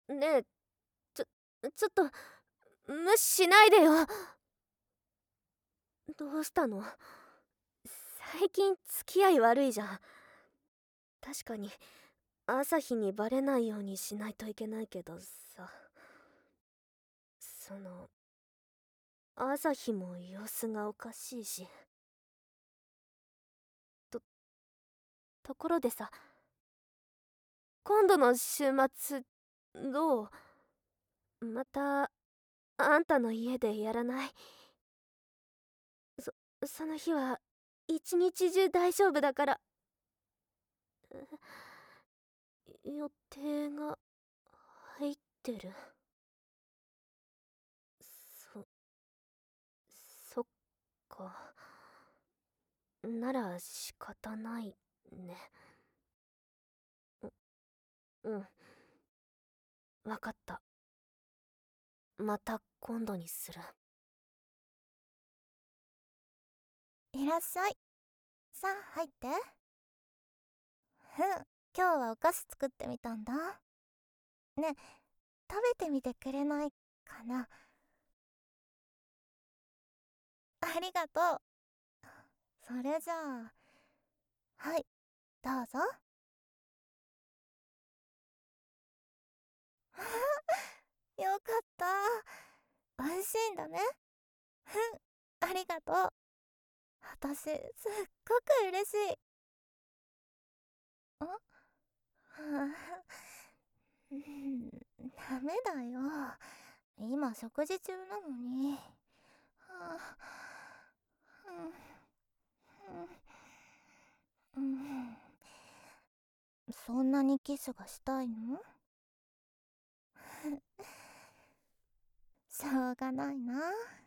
ねえ、ちょっと無視しないでよ。どうしたの？最近付き合い悪いじゃん。確かに朝日にバレないようにしないといけないけどさ、その朝日も様子がおかしいし。とところでさ、今度の週末どう？またあんたの家でやらない？そその日は一日中大丈夫だから。予定が入ってる。そそっか。なら仕方ないね。うん、わかった。また今度にする。 いらっしゃい。さあ入って。今日はお菓子作ってみたんだ。ね、食べてみてくれないかな。ありがとう。それじゃあ、はい、どうぞ。よかった。美味しいんだね。ありがとう。私すっごく嬉しい。ダメだよ。今食事中なのに。そんなにキスがしたいの？しょうがないな。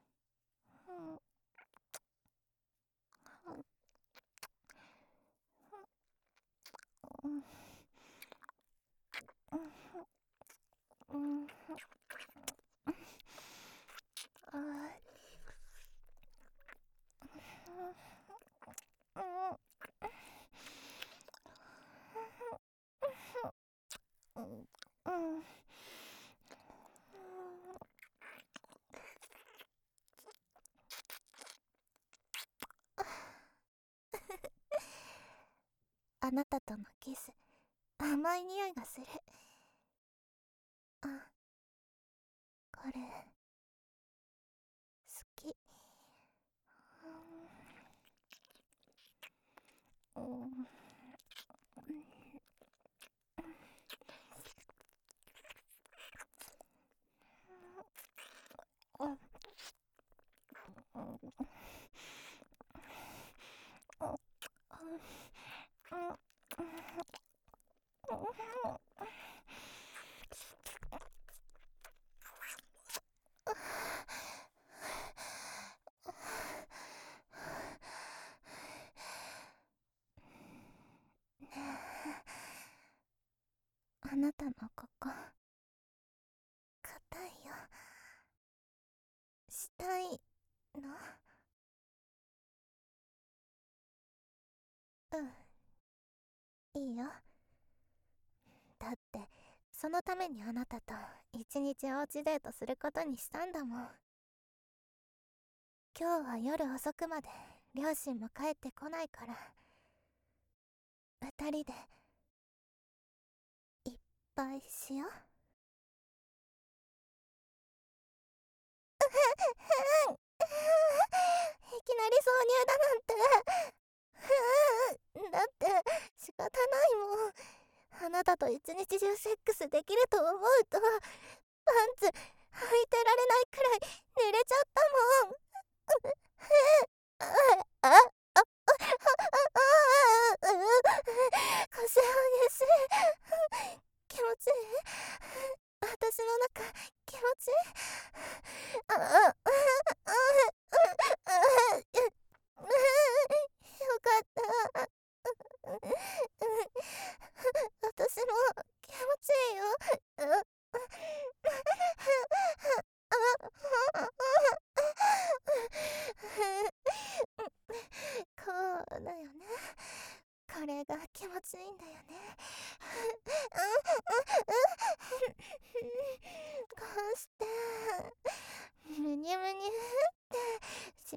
あなたとのキス、甘い匂いがする。あ、これ好き。あなたのここ硬いよ。したいの？いいよ。だってそのためにあなたと一日おうちデートすることにしたんだもん。今日は夜遅くまで両親も帰ってこないから、二人でいっぱいしよう。いきなり挿入だなんて。だって仕方ないもん。あなたと一日中セックスできると思うと、パンツ履いてられないくらい濡れちゃったもん。腰激しい。気持ちいい。私の中気持ちいい。よかった。私も気持ちいいよ。こうだよね。これが気持ちいいんだよね。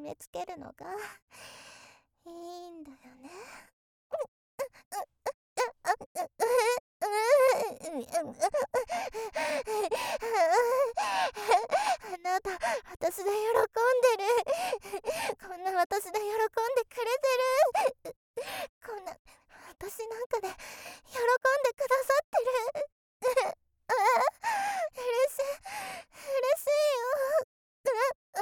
れつけるのがいいんだよね。あなた、私で喜んでる。こんな私で喜んでくれてる。こんな私なんかで喜んでくださってる。嬉しい、嬉しいよ。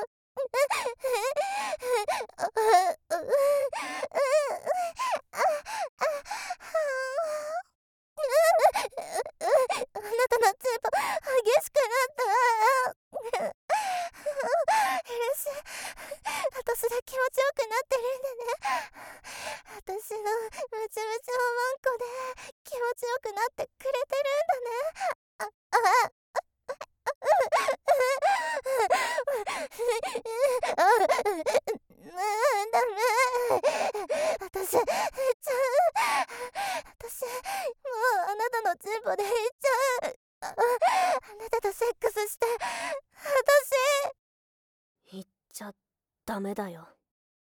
あなたのチープ激しくなった。嬉しい。私で気持ちよくなってるんだね。私のムチムチのマンコで気持ちよくなってくれてるんだね。ダメ。私、もうあなたのチンポでいっちゃう。あなたとセックスして、 言っちゃダメだよ。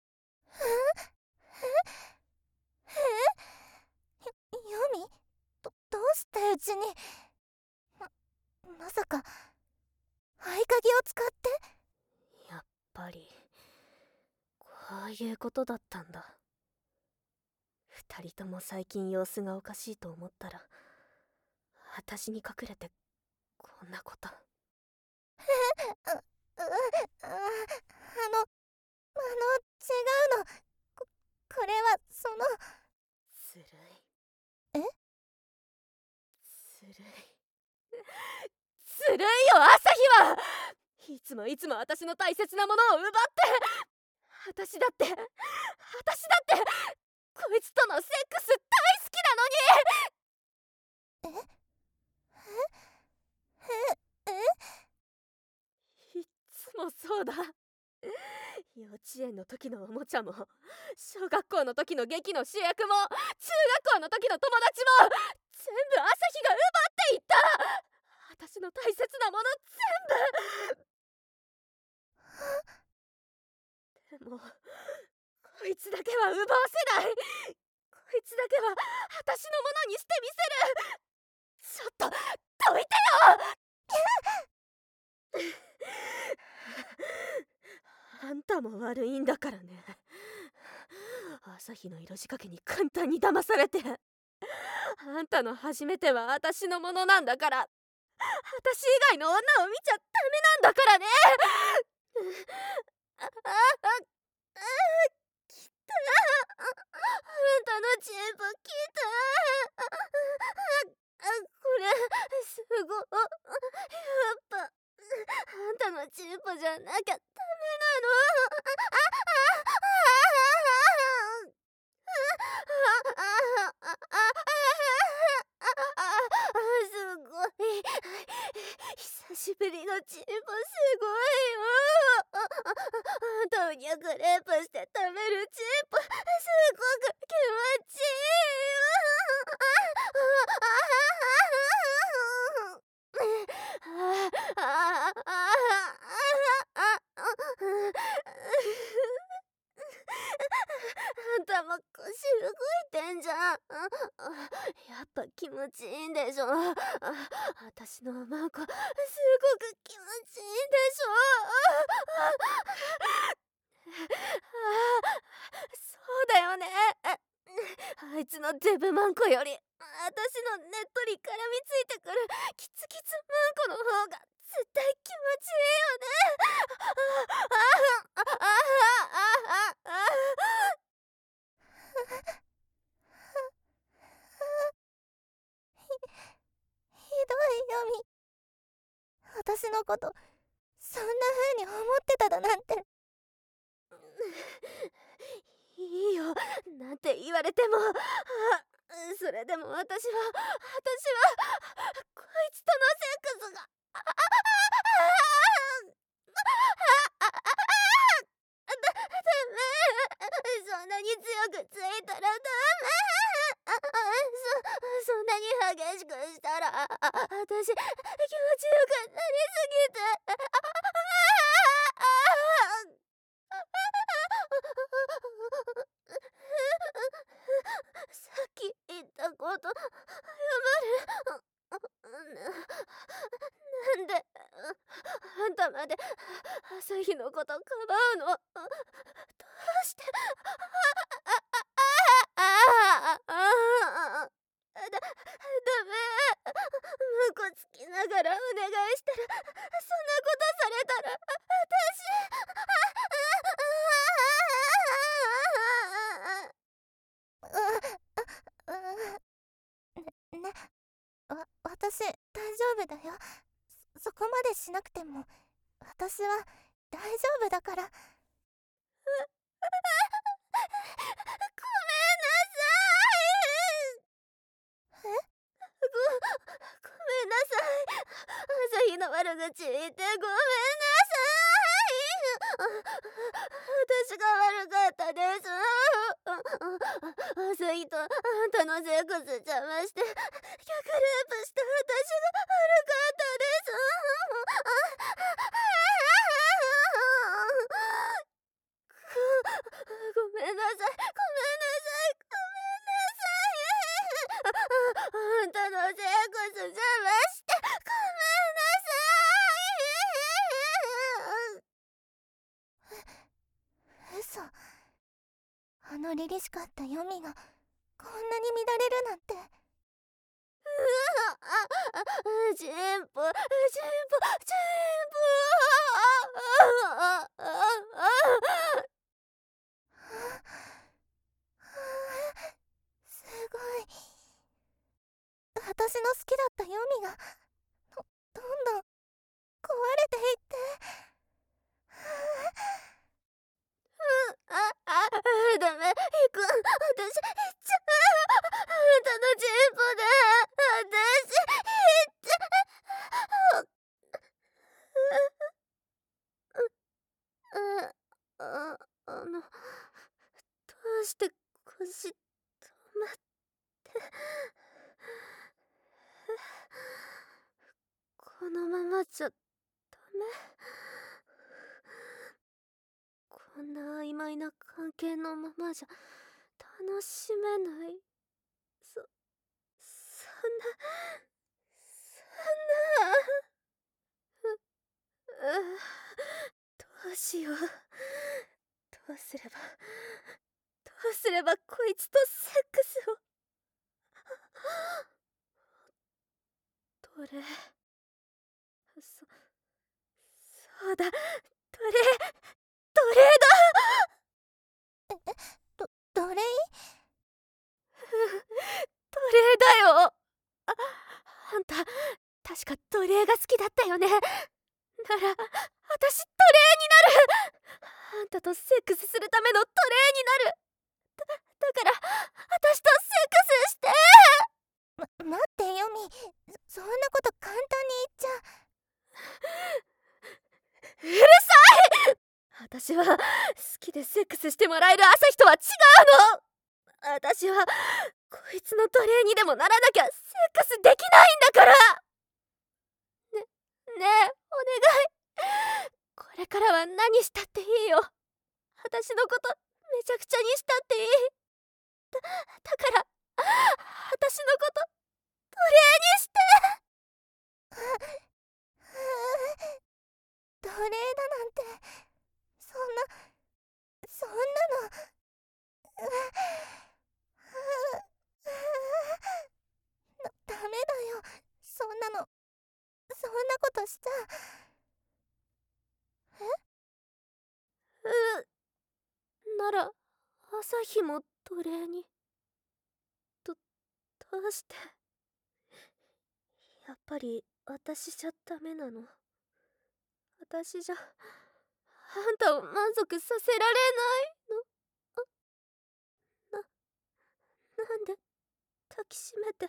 ヨミ、どうしてうちに、まさか、合鍵を使って？ やっぱりこういうことだったんだ。二人とも最近様子がおかしいと思ったら、私に隠れてこんなこと。 違うの。これはずるい。 え？ ずるい。ずるいよ、朝日は。いつも私の大切なものを奪って。私だってこいつとのセックス大好きなのに。いつもそうだ。幼稚園の時のおもちゃも、小学校の時の劇の主役も、中学校の時の友達も、全部朝日が奪っていった。私の大切なもの全部。でもこいつだけは奪わせない。こいつだけは私のものにしてみせる。ちょっとどいてよ。あんたも悪いんだからね。朝日の色仕掛けに簡単に騙されて。あんたの初めては私のものなんだから。私以外の女を見ちゃダメなんだからね。きた。あんたのチンポきた。これすごい。やっぱあんたのチンポじゃなきゃダメなの。すごい。久しぶりのチンポすごいよ。あんたをにゃくレープして食べるチンポすごく気持ちいいよ。あんたも腰動いてんじゃん。やっぱ気持ちいいんでしょ。私のマンコすごく気持ちいいんでしょ。そうだよね。あいつのデブマンコより私のねっとり絡みついてくるキツキツマンコの方が絶対気持ちいいよね。 ひどいヨミ。私のことそんな風に思ってただなんて。 いいよ、なんて言われても。それでも私はこいつとのセックスがそんなに強くついたらダメ。そんなに激しくしたら私気持ちよくなりすぎて。 日のことかばうの。どうして。ダメ。ムコつきながらお願いしたら、そんなことされたらね、私大丈夫だよ。そこまでしなくても私は大丈夫だから。 ごめんなさい。ごめんなさい。朝日の悪口言ってごめんなさい。私が悪かったです。朝日とあんたのセックス邪魔して逆ループした私が悪かったです。ごめんなさい。ごめんなさい。あんたのセックス邪魔してごめんなさい。 嘘。あの凛々しかったヨミがこんなに乱れるなんて。 チンポ。 すごい。私の好きだったヨミがどんどん壊れていって。 ダメ。行く。私行っちゃう。あんたのチンポで私行っちゃう。どうして腰止まって。このままじゃダメ。こんな曖昧な関係のままじゃ楽しめない。そんなどうしよう。どうすればこいつとセックスを。奴隷。そうだ、奴隷だ。 奴隷？ 奴隷だよ。あんた確か奴隷が好きだったよね。なら私奴隷になる。あんたとセックスするための奴隷になる。だから私とセックスして。 待ってヨミ、そんなこと簡単に言っちゃ。 うるさい。私は好きでセックスしてもらえる朝日とは違うの。私はこいつの奴隷にでもならなきゃセックスできないんだから。ねえお願い。これからは何したっていいよ。私のことめちゃくちゃにしたっていい。だから私のこと奴隷にして。 奴隷だなんてそんなの。ダメだよ、そんなことしちゃ。 なら朝日も奴隷に。どうして。やっぱり私じゃダメなの。私じゃあんたを満足させられないの。なんで抱きしめて。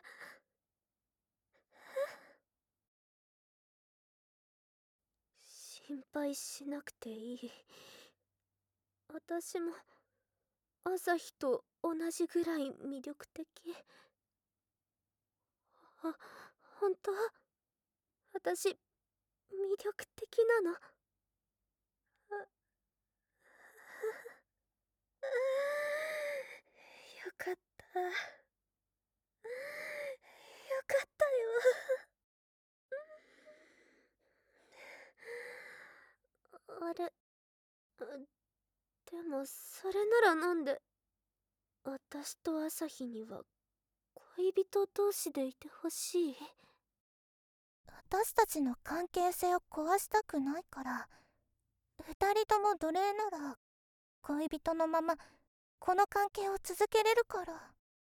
心配しなくていい。私も朝日と同じぐらい魅力的。本当？私魅力的なの。よかった。よかったよ。あれ。 私と朝日には恋人同士でいてほしい。 私たちの関係性を壊したくないから、二人とも奴隷なら恋人のままこの関係を続けれるから。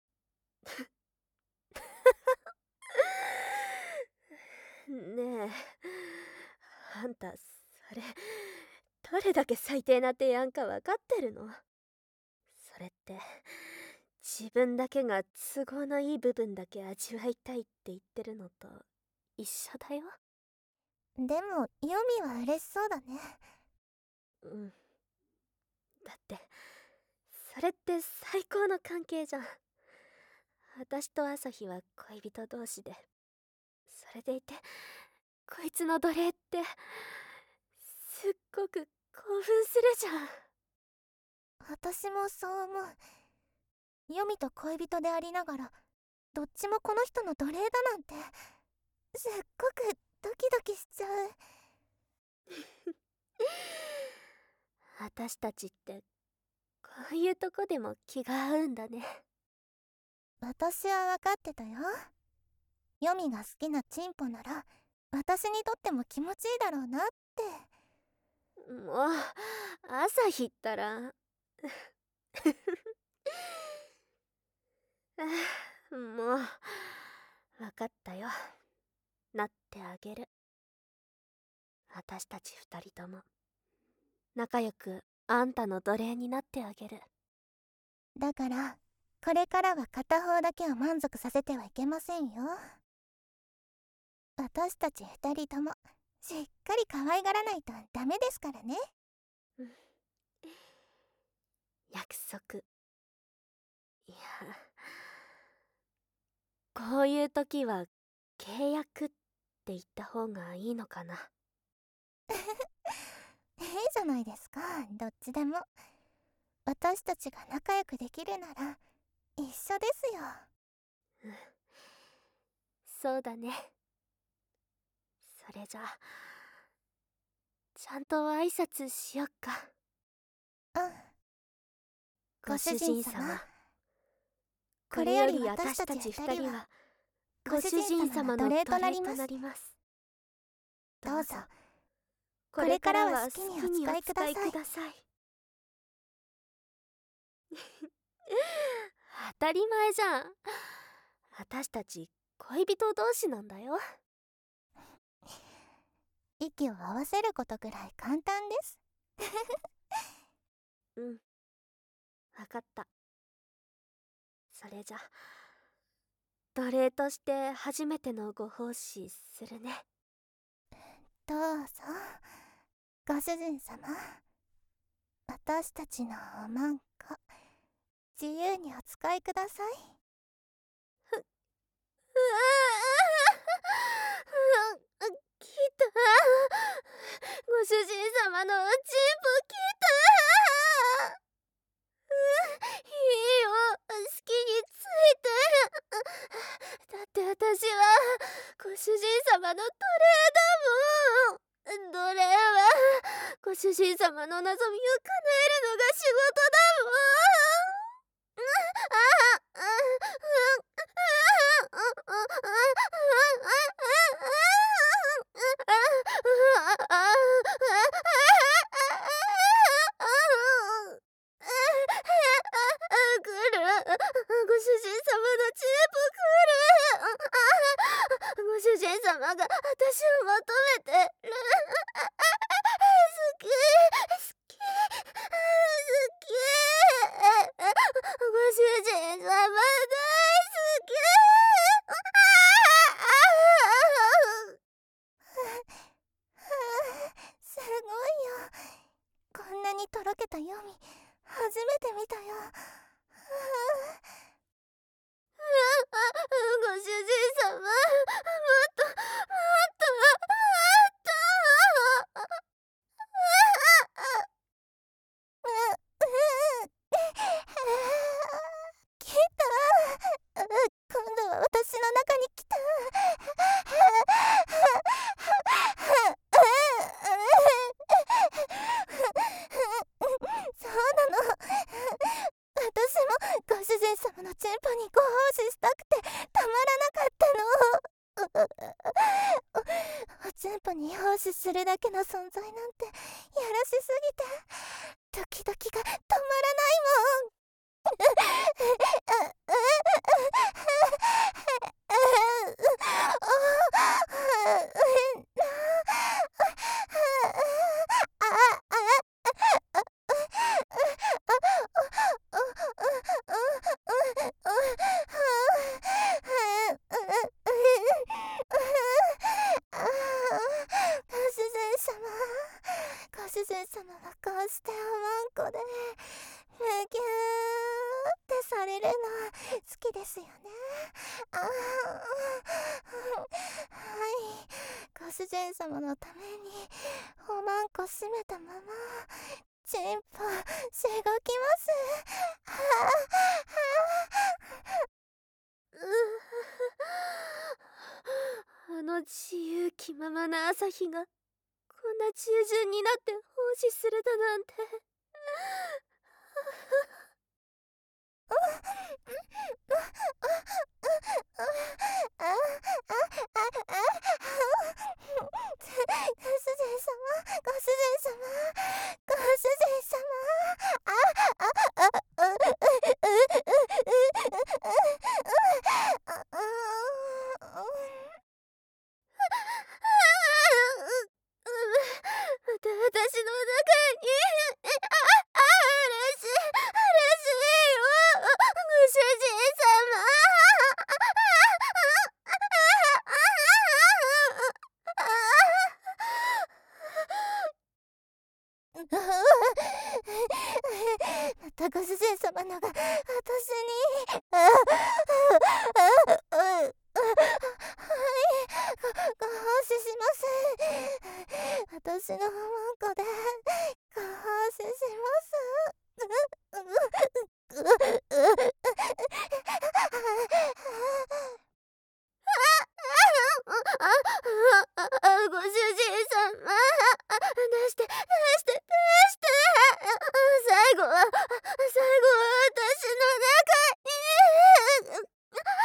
ねえ、あんたそれどれだけ最低な提案か分かってるの？それって自分だけが都合のいい部分だけ味わいたいって言ってるのと一緒だよ。 でもヨミは嬉しそうだね。 うん。だってそれって最高の関係じゃん。私と朝日は恋人同士で、それでいてこいつの奴隷ってすっごく興奮するじゃん。 私もそう思う。ヨミと恋人でありながらどっちもこの人の奴隷だなんて、すっごくドキドキしちゃう。 私たちってこういうとこでも気が合うんだね。 私は分かってたよ。ヨミが好きなチンポなら私にとっても気持ちいいだろうなって。 もう朝日ったらもう分かったよ。なってあげる。私たち二人とも仲良くあんたの奴隷になってあげる。 だからこれからは片方だけを満足させてはいけませんよ。私たち二人ともしっかり可愛がらないとダメですからね。 約束。いや、こういう時は契約って言った方がいいのかな。 いいじゃないですか、どっちでも。私たちが仲良くできるなら一緒ですよ。 そうだね。それじゃあちゃんと挨拶しよっか。 うん。 ご主人様、これより私たち二人はご主人様の奴隷となります。 どうぞこれからは好きにお使いください。当たり前じゃん。私たち恋人同士なんだよ。 息を合わせることぐらい簡単です。 うん、わかった。それじゃ奴隷として初めてのご奉仕するね。 どうぞご主人様、私たちのおまんこ自由にお使いください。 来た。ご主人様のチンポ来た。いいよ、好きについて。だって私はご主人様の奴隷だもん。奴隷はご主人様の望みを叶えるのが仕事だもん。来る。ご主人様のチンポ来る。ご主人様が私を求めてる。好き好き好き。ご主人様大好き。 すごいよ。こんなにとろけたヨミ初めて見たよ。 ご主人様、もっともっともっと。 来た。今度は私の中に来た。そうなの。私もご主主人様のチンポにご奉仕したくてたまらなかったの。おチンポに奉仕するだけの存在なんてやらしすぎてドキドキが止まらないもん。ご主人様はこうしておまんこでむぎゅーってされるの好きですよね。はい、ご主人様のためにおまんこ閉めたままチンポしごきます。 あの自由気ままな朝日がこんな従順になって奉仕するだなんて。また私の中に嬉しいよご主人様。 またご主人様のが私にはいご奉仕します。私のおまんこでご奉仕しご主人様、出して最後は私の中に。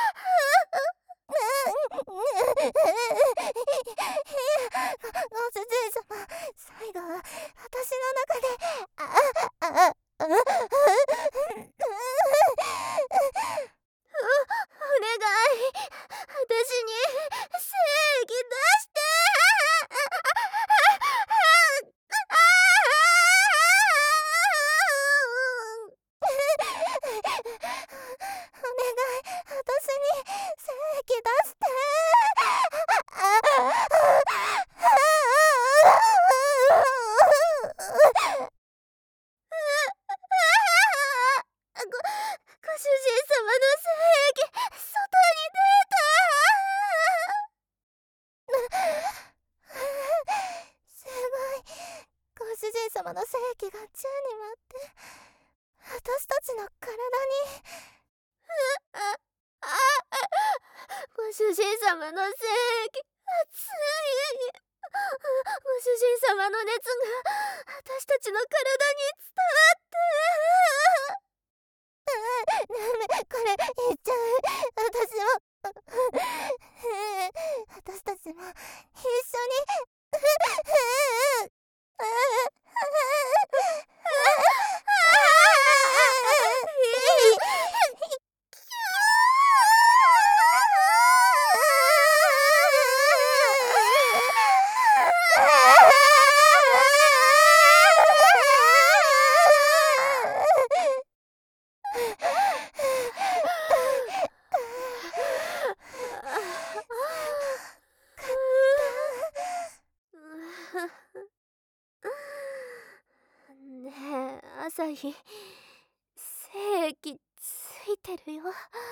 ご主人様、最後は私の中でお願い、私に正義出して。 お願い、私に正義出して。 ご主人様の正義、外に出すごい、ご主人様の正義が宙に舞って私たちの体に。 ご主人様の正義、熱い。ご主人様の熱が私たちの体に伝わって。 これ言っちゃう。私も私たちも一緒にねえ、朝日、正義ついてるよ。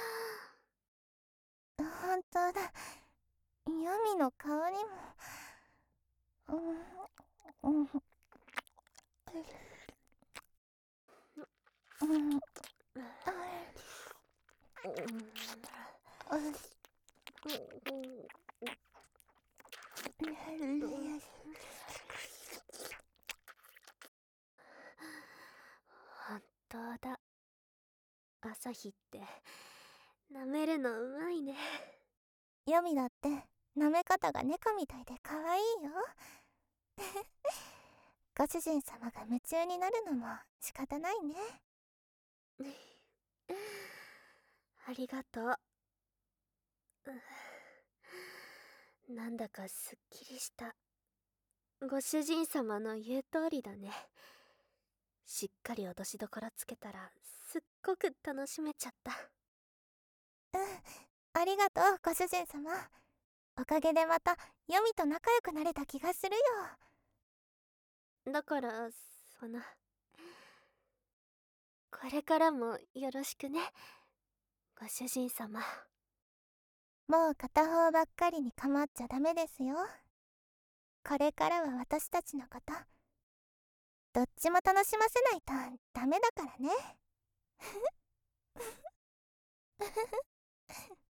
本当だ。ヤミの顔にも。 本当だ。朝日っって舐めるのうまいね。 ヨミだって舐め方が猫みたいで可愛いよ。ご主人様が夢中になるのも仕方ないね。 ありがとう。なんだかすっきりした。ご主人様の言う通りだね。しっかり落としどころつけたらすっごく楽しめちゃった。 ありがとうご主人様。おかげでまたヨミと仲良くなれた気がするよ。 だからこれからもよろしくね、ご主人様。 もう片方ばっかりに構っちゃダメですよ。これからは私たちのことどっちも楽しませないとダメだからね。